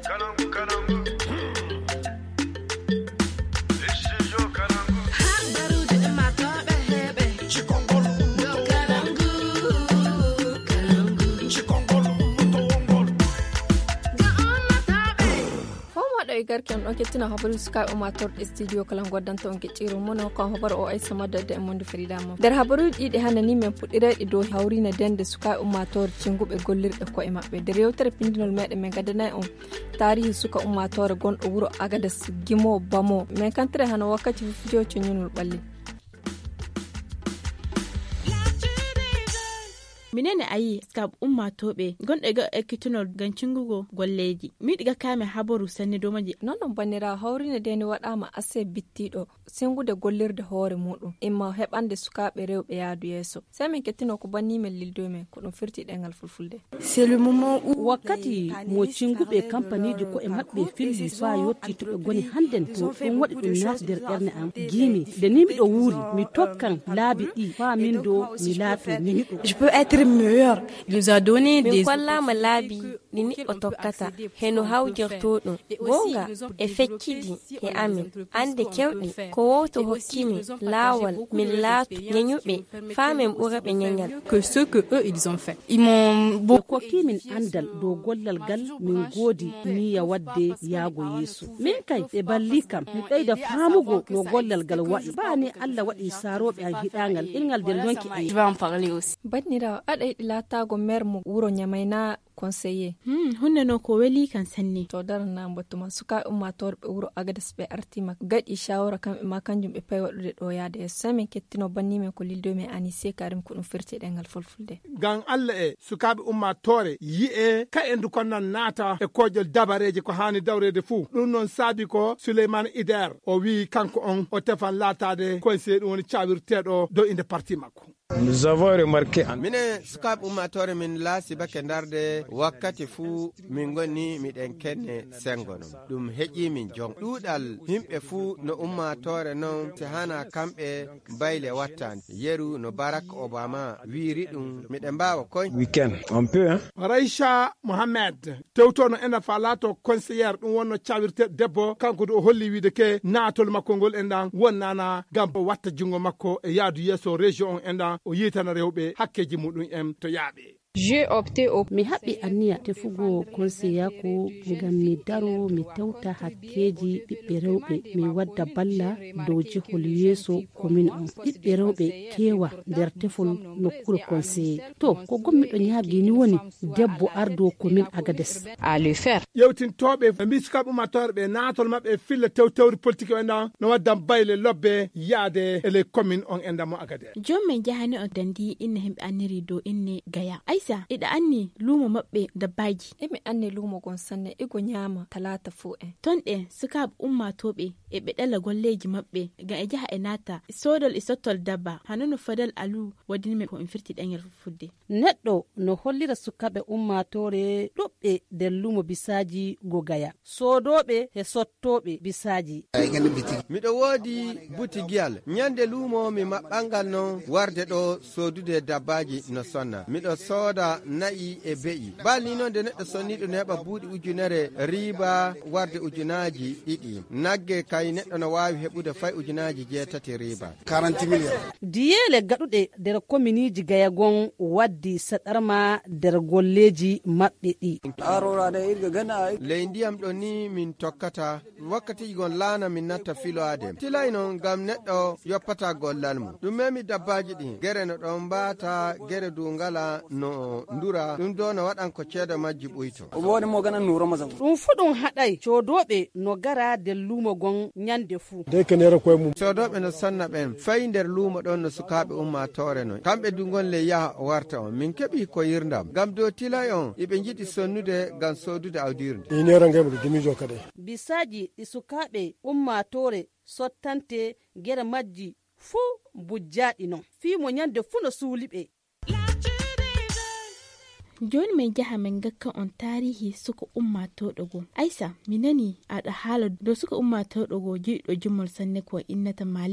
garken on kettina habaru suka umator studio kalan godanta on keciro mono ko habar o ay samada de monde freedom der habaru dide hanani men pudire do hawrina dende suka umator cingube gollirde ko e mabbe der yewtere pindinol mede men gadana on tarihi suka umator gon o wuro agadas gimo bamo men kantre hano wakati fijo conyunul balli minene ayi skab umma tobe gonde ga ekitunol gancingugo golleji mi diga kame haboru sanne do maji non banira hawrina deni wadama ase bittido sengude gollirde hoore mudum imma hebande sukabe rewbe yaadu yeso sai men ketino ko banni men lildo men ko dum firti dengal fulfulde c'est le moment où wakati mo cingube company ji ko e mabbe filli fa yotti to be goni handen to dum wadi dum nasder erne am gimi de ni mi do wuri mi tokkan laabi di fa min do mi laato ni do je peux être meilleur. Il nous a donné des kwalla malabi nini otokata heno hawjirto dum gonga e fekkidi e amin ande kewdi ko woto hokkimi lawal millatu nyanyube famen burabe nyangal que ce que eux ils ont fait. Ils m'ont beaucoup kimin andal do gollal gal min godi ni ya wadde yago yesu min kay e ballikam mi beyda famugo no gollal gal wadi bani alla wadi sarobe an hidangal ilngal del donki ay je vais en parler aussi. badnira adai dilata go mermu wuro nyamaina conseiller hunne no ko weli kan sanni to darna mbatuma suka ummator be wuro agadas be artima gadi shawara kam ma kanjum be pay wadude do yaade samin kettino banni men ko lildo me ani se karim ko dum firti dengal fulfulde gan alla e sukabe ummatore yi'e ka endu konnan nata e kojol dabareje ko hani dawrede fu dum non sabi ko Suleiman Ider o wi kanko on o tefan latade conseiller dum woni chawirtedo do inde parti makko. Nous avons remarqué mine skab ummatore min lasi bake darde wakkati fu min goni miden kenne sengono dum heji min jong dudal himbe fu no ummatore non te hana kambe bayle wattan yeru no Barack Obama wiri dum miden bawa koy weekend on peut hein Raisha Mohammed tewtono ena falato conseiller dum wonno chawirte debbo kanko do holli wiide ke natol makko gol endan wonnana gambo watta jungo makko e yaadu yeso region endan o yitana rewbe hakkeji mudum em to yaabe. J'ai opté au mi haɓi aniya tefugo conseiller ko ngam mi daro mi tewta hakkeji ɓiɓɓe rewɓe mi wadda balla dow jihol yeeso commune on ɓiɓɓe rewɓe kewa nder tefol nokkure conseiller to ko gommiɗo ñaaɓi ni woni debbo ardo commune Agades à le faire. yewtintoɓe mbiskaɓe ummatorɓe natol mabɓe filla tewtewri politique endan no waddam bayle lobbe yaade ele commune on endamo Agades jomme jahani on dandi inne himbe anniri do inne gaya ida anni lumo mabbe da baji e mi anni lumo gon sanne e go nyama talata fu en tonde suka umma tobe e be dala golleji mabbe ga e jaha e nata sodol isotol dabba hanunu fadal alu wadini me ko infirti danyel fudde neddo no hollira sukabe ummatore dubbe del lumo bisaji go gaya sodobe e sottobe bisaji mido wodi butigial nyande lumo mi mabbangal non warde do sodude dabbaji no sonna mido soda nayi e be'i bali non de neddo sonnido neba buudi ujunere riba warde ujunaji didi nagge kay neddo no waawi hebude fay ujunaji jeetati riba 40 million diyele gadude der communiji gayagon waddi sadarma der golleji mabbe di arora de irga gana leindiyam do ni min tokkata wakkati gon laana min natta filo adem tilayno gam neddo yoppata gollal mu dum memi dabbaji di gere no don bata gere du ngala no ndura dum do no wadan ko ceeda majji boyto o woni mo gana nuro mazam dum fudun hadai codobe no gara del lumo gon nyande fu de kenera koy mum codobe no sanna ben fay der lumo don no sukabe umma tore no kambe dungon le ya warta on min kebi ko yirdam gam do tilayon ibe jidi sonnude gam sodude awdirde inera ngam dimijo kade bisaji isukabe umma tore sottante gere majji fu bujjadi no fi mo nyande fu no suulibe joni mai jaha men gakka on tarihi suka umma todogo aisa minani ada hala do suka umma todogo jido jumol sanne ko innata malika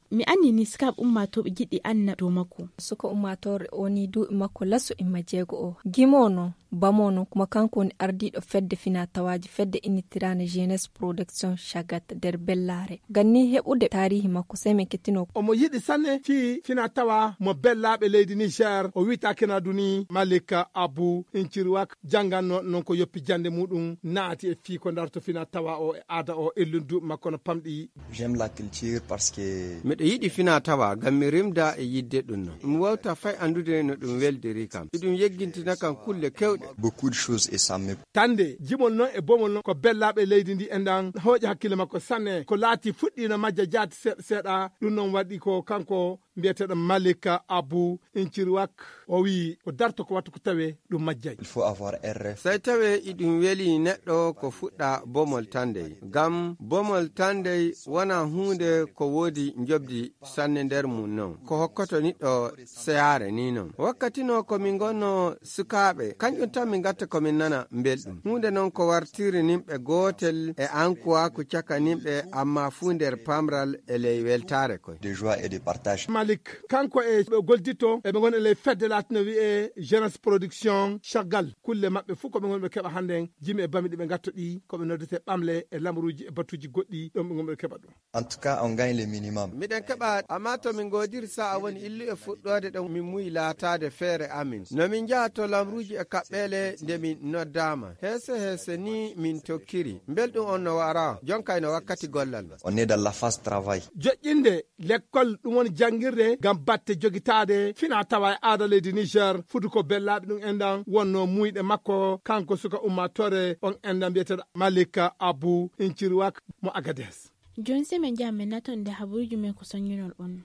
mi anni ni skab ummatoɓe giɗi anna dow makko suka ummatore woni duuɓi makko lasso imma jeego o gimono bamono kuma kanko woni ardiɗo fedde finatawaji fedde initirane jeunesse production chagat nder bellare ganni heɓude tarihi makko sey min kettino omo yiɗi sanne fi finatawa mo bellaɓe leydi Niger o wita kena duni Malika Abou Incirwak janganno non ko yoppi jande muɗum naati e fi ko darto finatawa o e aada o ellun duuɓi makko no pamɗi. J'aime la culture parce que miɗo yiɗi finatawa ngam mi rimda e yidde ɗum no mi wawta fay andude no ɗum weldiri kam ɗum yeggintina kam kulle kewɗe beaucoup de choses et ça me tande jimol non e bomol non ko bellaɓe leydi ndi endan hoƴa hakkille makko sanne ko laati fuɗɗino majja jaati seeɗa ɗum non waɗi ko kanko mbiyeteɗo Malika Abou Incirwak o wi o darto ko wattu ko tawe ɗum majjay. Il faut avoir RF. Say tawe iɗum weli neɗɗo ko fuɗɗa bomol tandey gam bomol tandey wona hunde ko wodi jobdi sanne nder mum non ko hokkoto niɗɗo seyare ni non wakkati no komin gonno sukaɓe kañƴum tan min gatta komin nana belɗum hunde non ko wartiri nimɓe gotel e ankuwa ko caka nimɓe amma fu nder pamral e ley weltare koy de joie et de partage. Malik kanko e ɓe goldito e ɓe gon e ley fedde latino wi'e jeunesse production Chagall kulle maɓɓe fu koɓe gon ɓe keɓa hande jimi e bami ɗi ɓe gatto ɗi koɓe noddete ɓamle e lamruji e batuji goɗɗi ɗon ɓe gon ɓe keɓa ɗum. En tout cas on gagne le minimum. Miɗen keɓa amma to min godiri sa woni illu e fuɗɗode ɗon min muyi laatade feere amin no min jaha to lamruji e kaɓɓele nde min noddama heese ni min tokkiri belɗum on no wara jonka no wakkati gollal on est dans la phase travail joƴƴinde l'école ɗum woni jangirde gam batte jogitade fina tawa e aada leydi Niger fudu ko bellaɓe ɗum endan wonno muyɗe makko kanko suka ummatore on endan mbiyeteɗo Malika Abou Incirwak mo Agadez. joni se min jaha min naton nde habaruji men ko soñinol on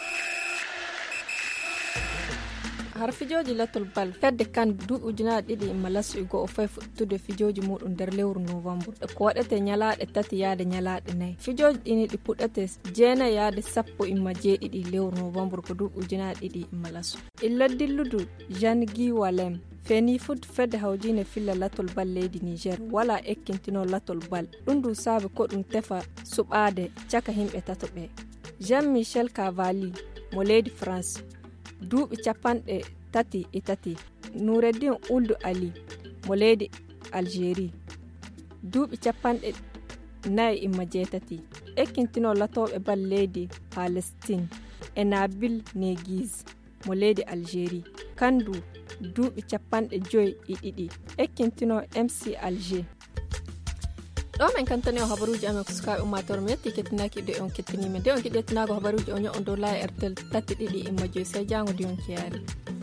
har fijoji latol bal fedde kan duuɓi ujunaɗe ɗiɗi imma lassu go o fay fuɗɗude fijoji muɗum nder lewru novembre ko waɗete ñalaɗe tati yaade ñalaɗe nayyi fijoji ɗini ɗi puɗɗete 9 yaade 10 imma 7 lewru novembre ko duuɓi ujunaɗe ɗiɗi imma lassu illa dilludu Jean Guy Walem feni fut fedde hawjine filla latol bal leydi Niger wala ekkintino latol bal ɗum du saabi ko ɗum tefa suɓade caka himɓe tatoɓe Jean Michel Cavalli mo leydi France duuɓi 33 Noureddin Ould Ali mo leydi Algérie duuɓi 49 ekkintino latoɓe bal leydi Palestine e Nabil Neguiz mo leydi Algérie kandu duuɓi 52 ekkintino MC Alger. ɗo men kantani o habaruji amen ko sukaɓe ummatore mi yetti kettinaki ɗo on kettinimi nde on kiɗettinago habaruji o ño'on dow laya RTL 32 imma joyi sey jango ndi on kiyari.